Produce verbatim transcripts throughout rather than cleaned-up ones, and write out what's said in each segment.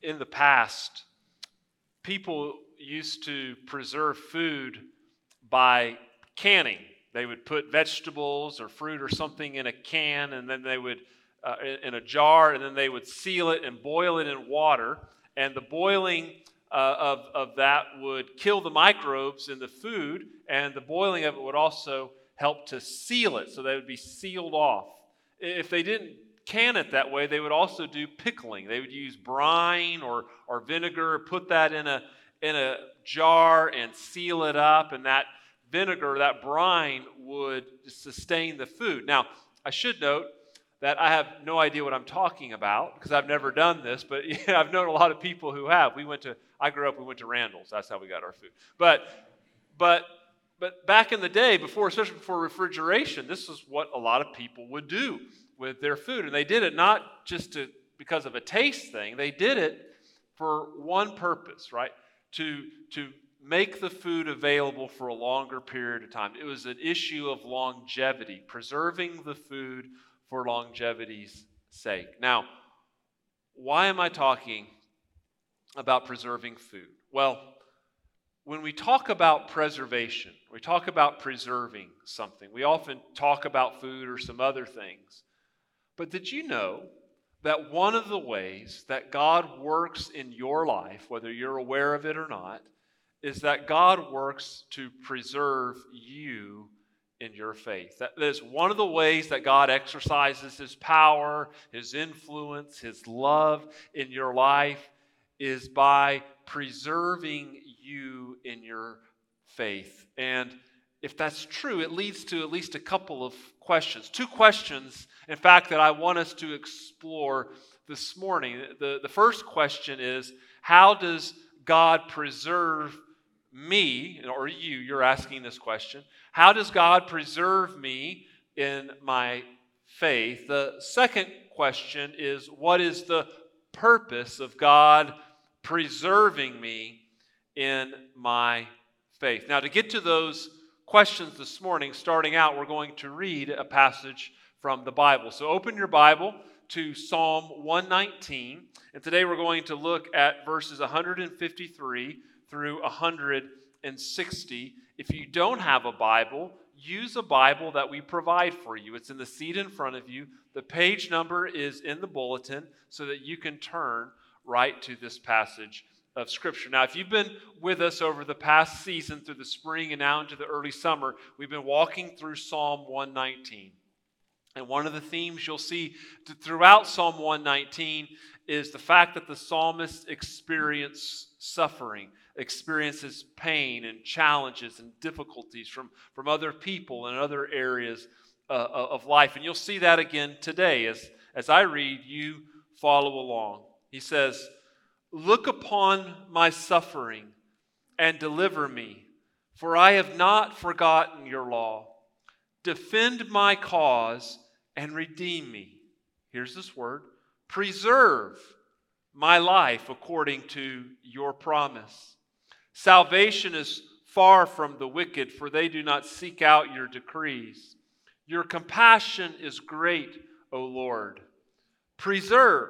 in the past, people used to preserve food by canning. They would put vegetables or fruit or something in a can, and then they would, uh, in a jar, and then they would seal it and boil it in water. And the boiling uh, of, of that would kill the microbes in the food, and the boiling of it would also help to seal it, so they would be sealed off. If they didn't can it that way, they would also do pickling. They would use brine or, or vinegar, put that in a, in a jar and seal it up, and that vinegar, that brine, would sustain the food. Now, I should note that I have no idea what I'm talking about because I've never done this, but yeah, I've known a lot of people who have. We went to, I grew up, we went to Randall's. That's how we got our food. But, but, but back in the day, before, especially before refrigeration, this is what a lot of people would do with their food. And they did it not just to, because of a taste thing. They did it for one purpose, right? To, to make the food available for a longer period of time. It was an issue of longevity, preserving the food for longevity's sake. Now, why am I talking about preserving food? Well, when we talk about preservation, we talk about preserving something, we often talk about food or some other things. But did you know that one of the ways that God works in your life, whether you're aware of it or not, is that God works to preserve you in your faith? That is one of the ways that God exercises His power, His influence, His love in your life is by preserving you in your faith. And if that's true, it leads to at least a couple of questions. Two questions, in fact, that I want us to explore this morning. The, the first question is, how does God preserve me, or you, you're asking this question. How does God preserve me in my faith? The second question is, what is the purpose of God preserving me in my faith? Now, to get to those questions this morning, starting out, we're going to read a passage from the Bible. So open your Bible to Psalm one nineteen, and today we're going to look at verses one fifty-three through one hundred sixty. If you don't have a Bible, use a Bible that we provide for you. It's in the seat in front of you. The page number is in the bulletin so that you can turn right to this passage of Scripture. Now, if you've been with us over the past season, through the spring and now into the early summer, we've been walking through Psalm one nineteen. And one of the themes you'll see throughout Psalm one nineteen is the fact that the psalmist experienced suffering, experiences pain and challenges and difficulties from, from other people and other areas uh, of life. And you'll see that again today as, as I read, you follow along. He says, "Look upon my suffering and deliver me, for I have not forgotten your law. Defend my cause and redeem me." Here's this word. "Preserve my life according to your promise. Salvation is far from the wicked, for they do not seek out your decrees. Your compassion is great, O Lord. Preserve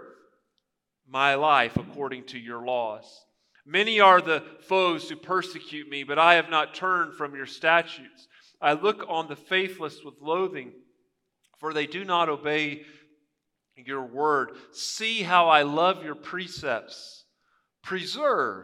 my life according to your laws. Many are the foes who persecute me, but I have not turned from your statutes. I look on the faithless with loathing, for they do not obey your word. See how I love your precepts. Preserve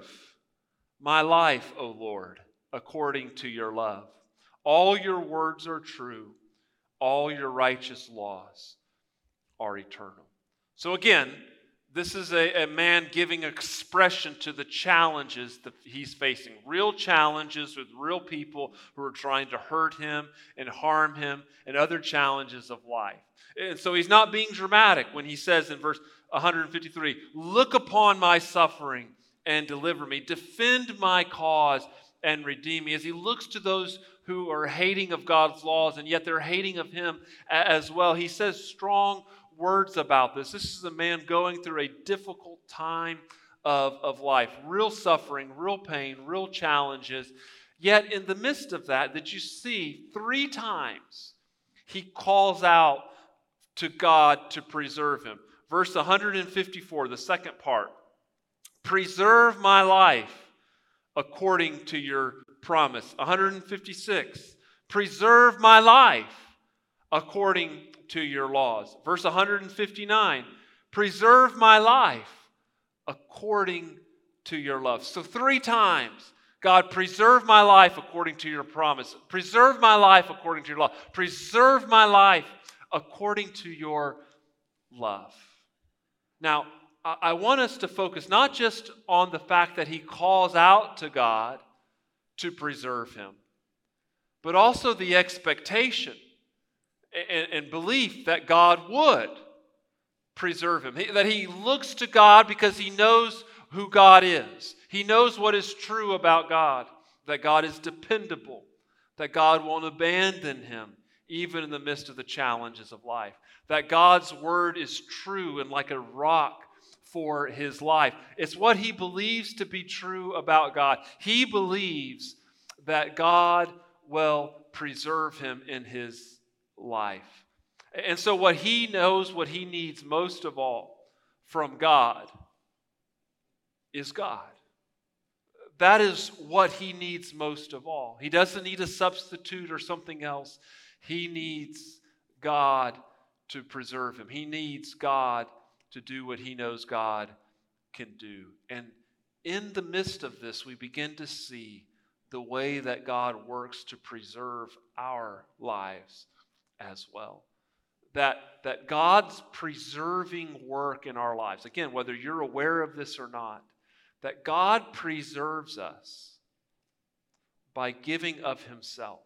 my life, O Lord, according to your love. All your words are true. All your righteous laws are eternal." So again, this is a, a man giving expression to the challenges that he's facing. Real challenges with real people who are trying to hurt him and harm him, and other challenges of life. And so he's not being dramatic when he says in verse one fifty-three, "Look upon my suffering and deliver me. Defend my cause and redeem me." As he looks to those who are hating of God's laws, and yet they're hating of him as well, he says strong words about this. This is a man going through a difficult time of, of life. Real suffering, real pain, real challenges. Yet in the midst of that, that you see three times he calls out to God to preserve him. Verse one fifty-four, the second part. preserve my life according to your promise. one hundred fifty-six, preserve my life according to your laws. Verse one hundred fifty-nine, preserve my life according to your love. So three times, God, preserve my life according to your promise. Preserve my life according to your law. Preserve my life according to your love. Now, I want us to focus not just on the fact that he calls out to God to preserve him, but also the expectation and, and belief that God would preserve him. He, that he looks to God because he knows who God is. He knows what is true about God, that God is dependable, that God won't abandon him even in the midst of the challenges of life, that God's word is true and like a rock for his life. It's what he believes to be true about God. He believes that God will preserve him in his life. And so what he knows, what he needs most of all from God is God. That is what he needs most of all. He doesn't need a substitute or something else. He needs God to preserve him. He needs God to do what he knows God can do. And in the midst of this, we begin to see the way that God works to preserve our lives as well. That, that God's preserving work in our lives, again, whether you're aware of this or not, that God preserves us by giving of himself.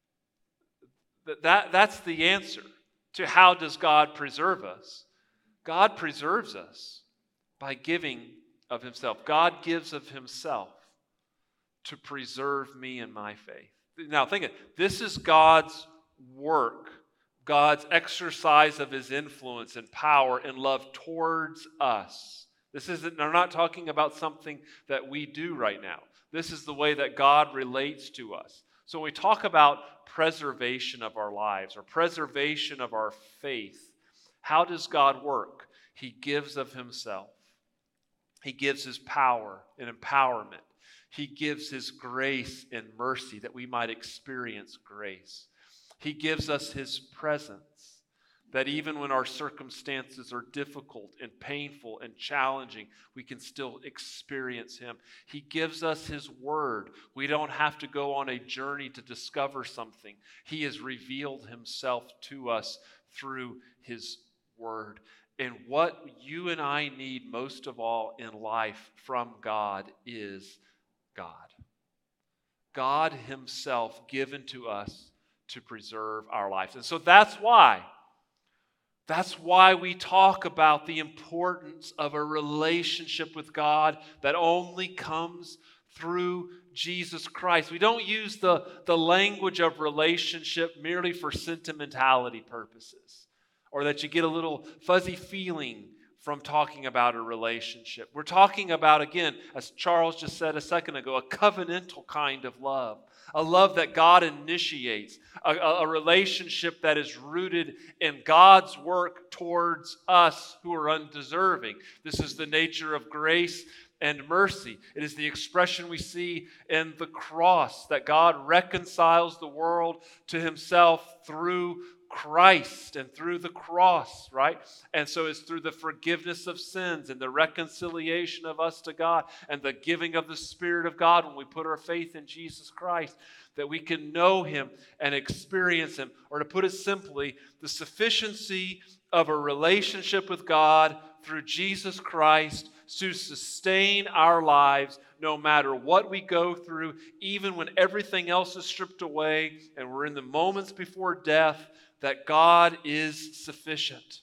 That, that, that's the answer to how does God preserve us. God preserves us by giving of himself. God gives of himself to preserve me and my faith. Now think it. This is God's work, God's exercise of his influence and power and love towards us. This isn't, I'm not talking about something that we do right now. This is the way that God relates to us. So when we talk about preservation of our lives or preservation of our faith, how does God work? He gives of himself. He gives his power and empowerment. He gives his grace and mercy that we might experience grace. He gives us his presence, that even when our circumstances are difficult and painful and challenging, we can still experience him. He gives us his word. We don't have to go on a journey to discover something. He has revealed himself to us through his word. And what you and I need most of all in life from God is God. God himself given to us to preserve our lives. And so that's why, that's why we talk about the importance of a relationship with God that only comes through Jesus Christ. We don't use the, the language of relationship merely for sentimentality purposes, or that you get a little fuzzy feeling from talking about a relationship. We're talking about, again, as Charles just said a second ago, a covenantal kind of love. A love that God initiates. A, a relationship that is rooted in God's work towards us who are undeserving. This is the nature of grace and mercy. It is the expression we see in the cross, that God reconciles the world to himself through Christ and through the cross, right? And so it's through the forgiveness of sins and the reconciliation of us to God and the giving of the Spirit of God when we put our faith in Jesus Christ that we can know him and experience him. Or to put it simply, the sufficiency of a relationship with God through Jesus Christ to sustain our lives no matter what we go through, even when everything else is stripped away and we're in the moments before death, that God is sufficient.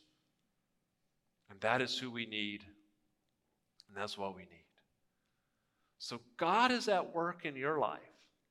And that is who we need. And that's what we need. So God is at work in your life,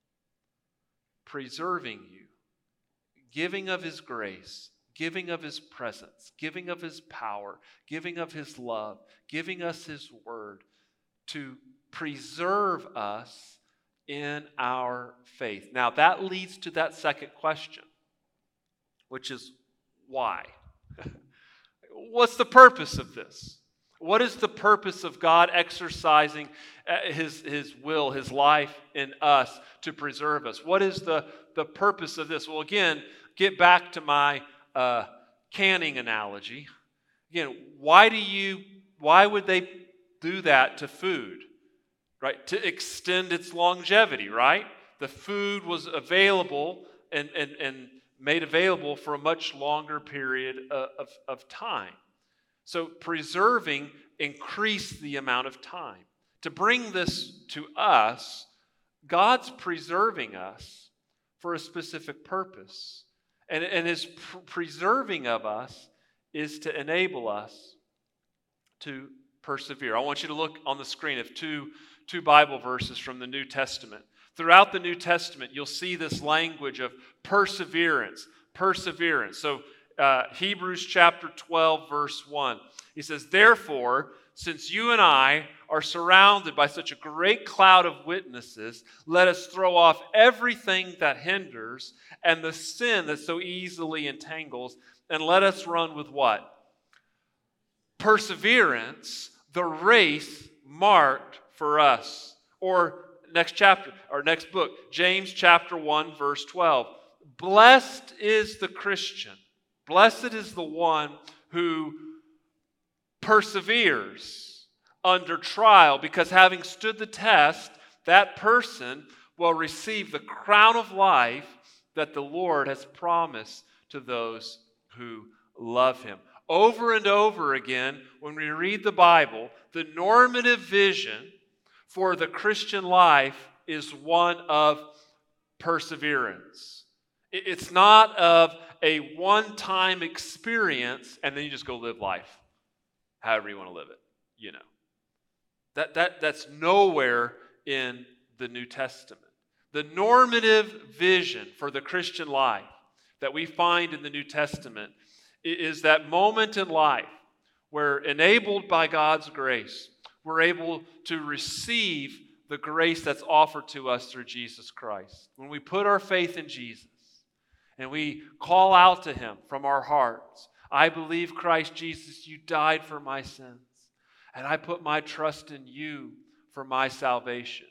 preserving you, giving of his grace, giving of his presence, giving of his power, giving of his love, giving us his word to preserve us in our faith. Now that leads to that second question, which is why? What's the purpose of this? What is the purpose of God exercising his, his will, his life in us to preserve us? What is the, the purpose of this? Well, again, get back to my uh, canning analogy. Again, why do you, why would they do that to food? Right? To extend its longevity, right? The food was available and, and, and made available for a much longer period of, of, of time. So preserving increased the amount of time. To bring this to us, God's preserving us for a specific purpose. And, and his pr- preserving of us is to enable us to persevere. I want you to look on the screen of two, two Bible verses from the New Testament. Throughout the New Testament, you'll see this language of perseverance, perseverance. So Uh, Hebrews chapter twelve, verse one. He says, "Therefore, since you and I are surrounded by such a great cloud of witnesses, let us throw off everything that hinders and the sin that so easily entangles, and let us run with" what? "Perseverance, the race marked for us." Or next chapter, or next book, James chapter one, verse twelve. "Blessed is the Christian. Blessed is the one who perseveres under trial, because having stood the test, that person will receive the crown of life that the Lord has promised to those who love him." Over and over again, when we read the Bible, the normative vision for the Christian life is one of perseverance. It's not of a one-time experience and then you just go live life however you want to live it, you know. That, that, that's nowhere in the New Testament. The normative vision for the Christian life that we find in the New Testament is that moment in life where, enabled by God's grace, we're able to receive the grace that's offered to us through Jesus Christ. When we put our faith in Jesus, and we call out to him from our hearts, "I believe, Christ Jesus, you died for my sins, and I put my trust in you for my salvation."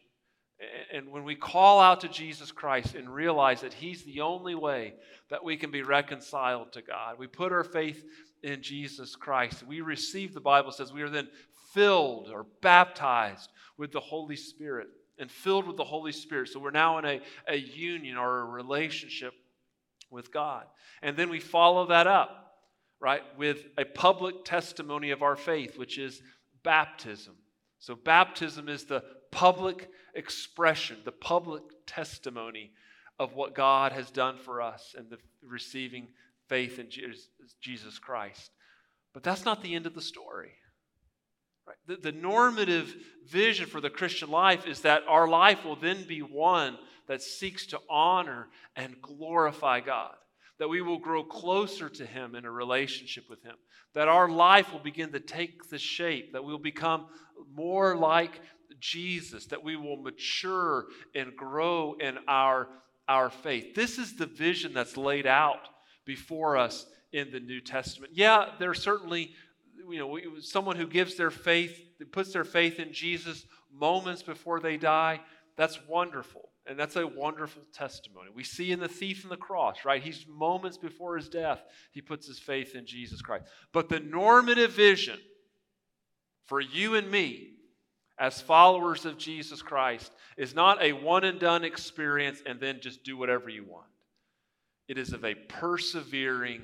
And when we call out to Jesus Christ and realize that he's the only way that we can be reconciled to God, we put our faith in Jesus Christ. We receive, the Bible says, we are then filled or baptized with the Holy Spirit, and filled with the Holy Spirit. So we're now in a, a union or a relationship with God. And then we follow that up, right, with a public testimony of our faith, which is baptism. So baptism is the public expression, the public testimony of what God has done for us and the receiving faith in Jesus Christ. But that's not the end of the story. Right? The, the normative vision for the Christian life is that our life will then be one that seeks to honor and glorify God. That we will grow closer to him in a relationship with him. That our life will begin to take the shape, that we'll become more like Jesus, that we will mature and grow in our, our faith. This is the vision that's laid out before us in the New Testament. Yeah, there's certainly, you know, someone who gives their faith, puts their faith in Jesus moments before they die. That's wonderful. And that's a wonderful testimony. We see in the thief on the cross, right? He's moments before his death, he puts his faith in Jesus Christ. But the normative vision for you and me as followers of Jesus Christ is not a one and done experience and then just do whatever you want. It is of a persevering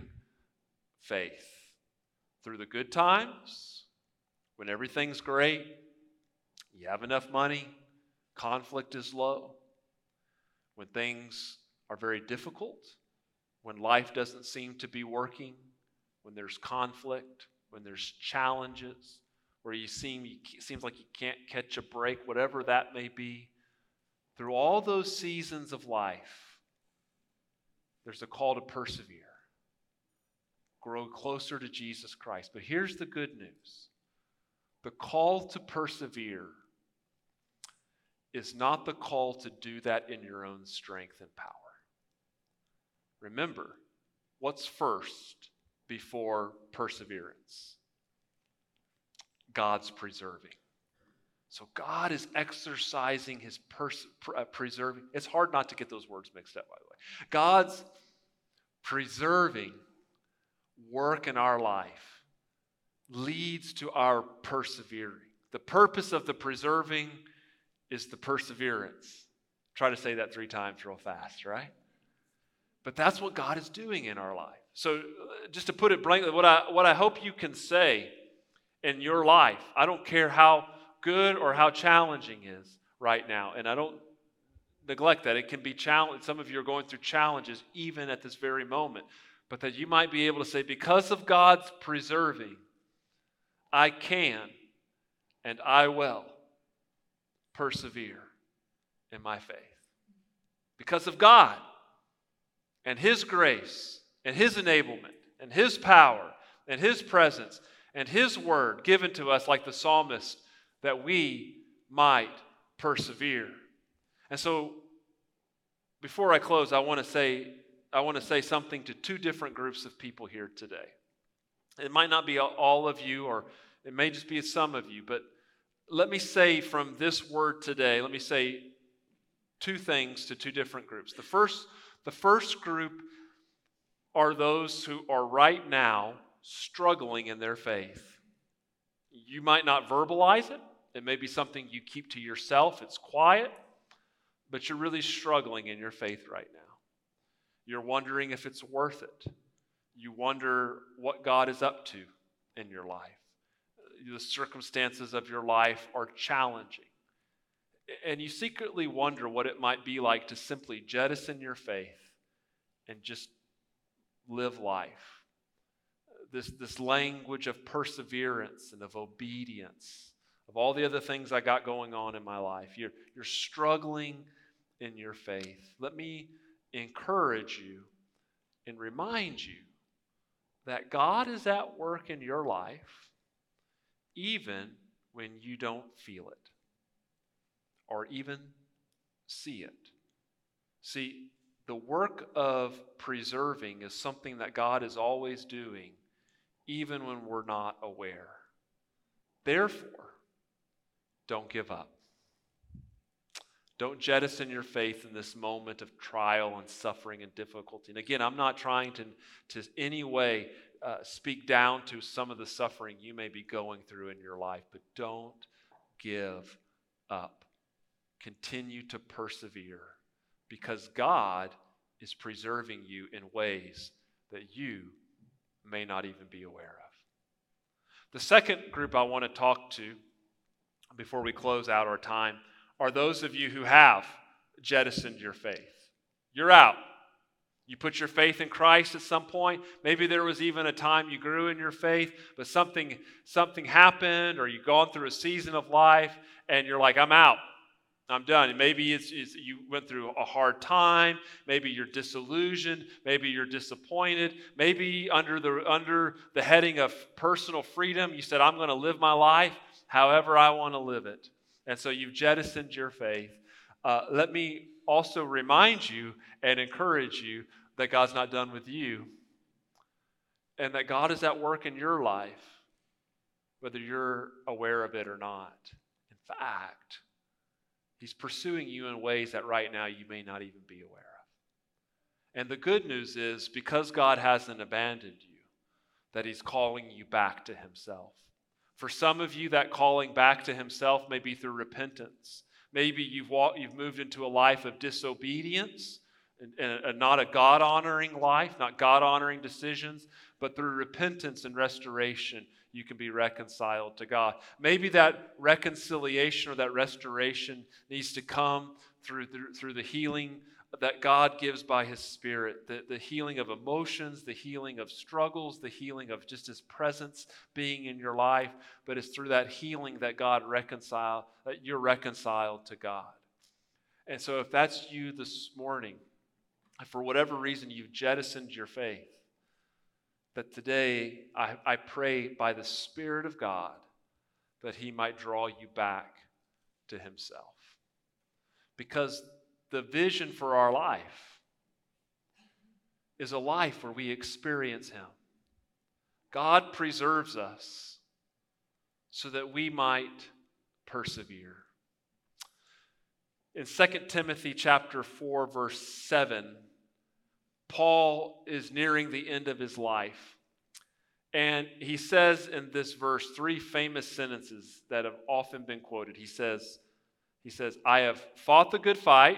faith through the good times, when everything's great, you have enough money, conflict is low. When things are very difficult, when life doesn't seem to be working, when there's conflict, when there's challenges, where you seem it seems like you can't catch a break, whatever that may be, through all those seasons of life, there's a call to persevere, grow closer to Jesus Christ. But here's the good news. The call to persevere is not the call to do that in your own strength and power. Remember, what's first before perseverance? God's preserving. So God is exercising his pers- uh, preserving. It's hard not to get those words mixed up, by the way. God's preserving work in our life leads to our persevering. The purpose of the preserving is the perseverance. Try to say that three times real fast, right? But that's what God is doing in our life. So just to put it blankly, what I, what I hope you can say in your life, I don't care how good or how challenging is right now, and I don't neglect that. It can be challenge. Some of you are going through challenges even at this very moment, but that you might be able to say, because of God's preserving, I can and I will persevere in my faith. Because of God and his grace and his enablement and his power and his presence and his word given to us like the psalmist, that we might persevere. And so before I close, I want to say I want to say something to two different groups of people here today. It might not be all of you, or it may just be some of you, but let me say from this word today, let me say two things to two different groups. The first, the first group are those who are right now struggling in their faith. You might not verbalize it. It may be something you keep to yourself. It's quiet, but you're really struggling in your faith right now. You're wondering if it's worth it. You wonder what God is up to in your life. The circumstances of your life are challenging. And you secretly wonder what it might be like to simply jettison your faith and just live life. This, this language of perseverance and of obedience, of all the other things I got going on in my life. You're, you're struggling in your faith. Let me encourage you and remind you that God is at work in your life even when you don't feel it or even see it. See, the work of preserving is something that God is always doing even when we're not aware. Therefore, don't give up. Don't jettison your faith in this moment of trial and suffering and difficulty. And again, I'm not trying to, to any way uh, speak down to some of the suffering you may be going through in your life, but don't give up. Continue to persevere because God is preserving you in ways that you may not even be aware of. The second group I want to talk to before we close out our time are those of you who have jettisoned your faith. You're out. You put your faith in Christ at some point. Maybe there was even a time you grew in your faith, but something, something happened, or you've gone through a season of life, and you're like, I'm out. I'm done. And maybe it's, it's you went through a hard time. Maybe you're disillusioned. Maybe you're disappointed. Maybe under the under the heading of personal freedom, you said, I'm going to live my life however I want to live it. And so you've jettisoned your faith. Uh, let me also remind you and encourage you that God's not done with you and that God is at work in your life, whether you're aware of it or not. In fact, He's pursuing you in ways that right now you may not even be aware of. And the good news is, because God hasn't abandoned you, that He's calling you back to Himself. For some of you, that calling back to Himself may be through repentance. Maybe you've walked, you've moved into a life of disobedience, and, and, and not a God-honoring life, not God-honoring decisions, but through repentance and restoration, you can be reconciled to God. Maybe that reconciliation or that restoration needs to come through the, through the healing that God gives by His Spirit, the, the healing of emotions, the healing of struggles, the healing of just His presence being in your life. But it's through that healing that God reconcile, that you're reconciled to God. And so if that's you this morning, if for whatever reason you've jettisoned your faith, that today I, I pray by the Spirit of God that He might draw you back to Himself. Because the vision for our life is a life where we experience Him. God preserves us so that we might persevere. In Second Timothy chapter four, verse seven, Paul is nearing the end of his life. And he says in this verse three famous sentences that have often been quoted. He says, he says, I have fought the good fight.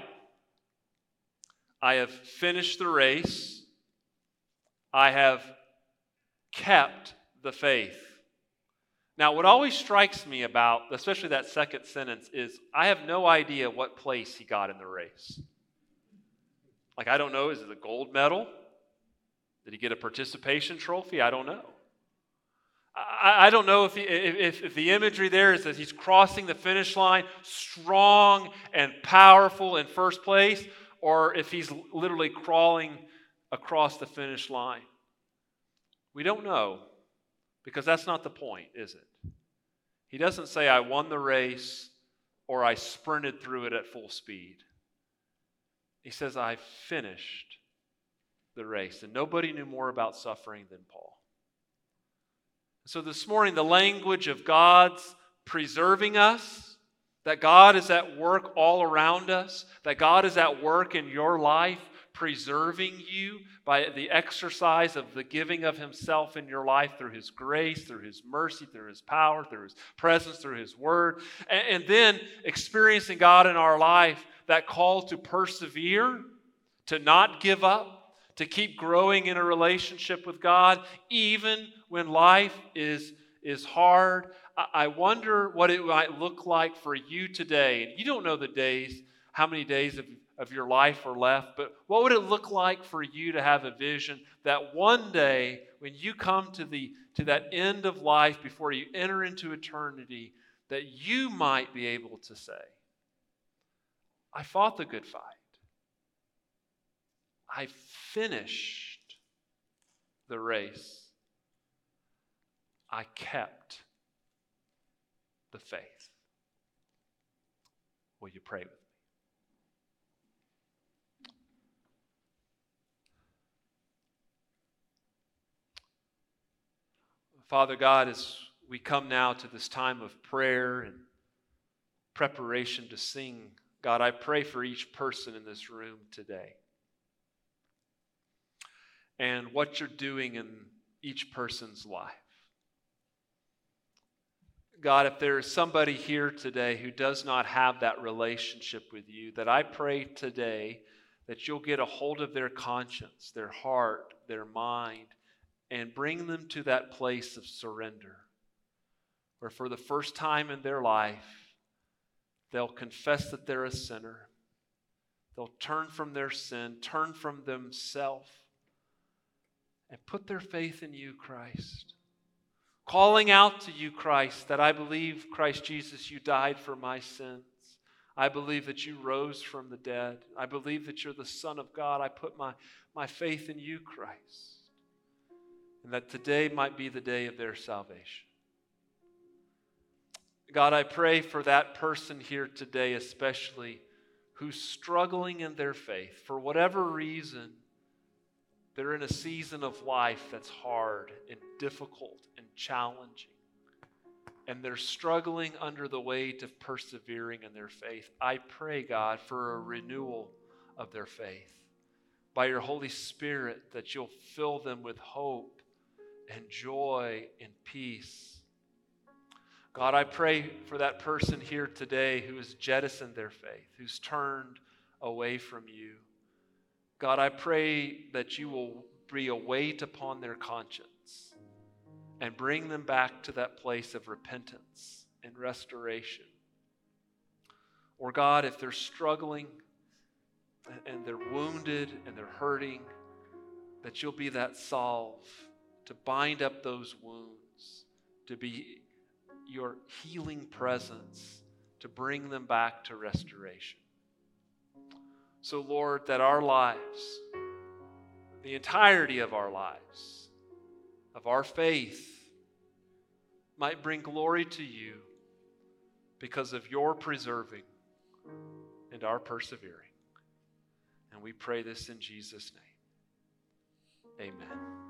I have finished the race. I have kept the faith. Now, what always strikes me about, especially that second sentence, is I have no idea what place he got in the race. Like, I don't know, is it a gold medal? Did he get a participation trophy? I don't know. I, I don't know if, he, if, if the imagery there is that he's crossing the finish line strong and powerful in first place, or if he's literally crawling across the finish line. We don't know, because that's not the point, is it? He doesn't say, I won the race or I sprinted through it at full speed. He says, I finished the race. And nobody knew more about suffering than Paul. So this morning, the language of God's preserving us, that God is at work all around us, that God is at work in your life, preserving you by the exercise of the giving of himself in your life through his grace, through his mercy, through his power, through his presence, through his word. And, and then experiencing God in our life, that call to persevere, to not give up, to keep growing in a relationship with God, even when life is, is hard. I, I wonder what it might look like for you today. And you don't know the days, how many days of of your life are left, but what would it look like for you to have a vision that one day when you come to the to that end of life before you enter into eternity, that you might be able to say, I fought the good fight. I finished the race. I kept the faith. Will you pray with me? Father God, as we come now to this time of prayer and preparation to sing, God, I pray for each person in this room today and what you're doing in each person's life. God, if there is somebody here today who does not have that relationship with you, that I pray today that you'll get a hold of their conscience, their heart, their mind, and bring them to that place of surrender, where for the first time in their life, they'll confess that they're a sinner. They'll turn from their sin, turn from themselves, and put their faith in you, Christ. Calling out to you, Christ, that I believe, Christ Jesus, you died for my sins. I believe that you rose from the dead. I believe that you're the Son of God. I put my, my faith in you, Christ. And that today might be the day of their salvation. God, I pray for that person here today especially who's struggling in their faith. For whatever reason, they're in a season of life that's hard and difficult and challenging. And they're struggling under the weight of persevering in their faith. I pray, God, for a renewal of their faith. By your Holy Spirit, that you'll fill them with hope and joy and peace. God, I pray for that person here today who has jettisoned their faith, who's turned away from you. God, I pray that you will be a weight upon their conscience and bring them back to that place of repentance and restoration. Or God, if they're struggling and they're wounded and they're hurting, that you'll be that salve to bind up those wounds, to be your healing presence, to bring them back to restoration. So, Lord, that our lives, the entirety of our lives, of our faith, might bring glory to you because of your preserving and our persevering. And we pray this in Jesus' name. Amen.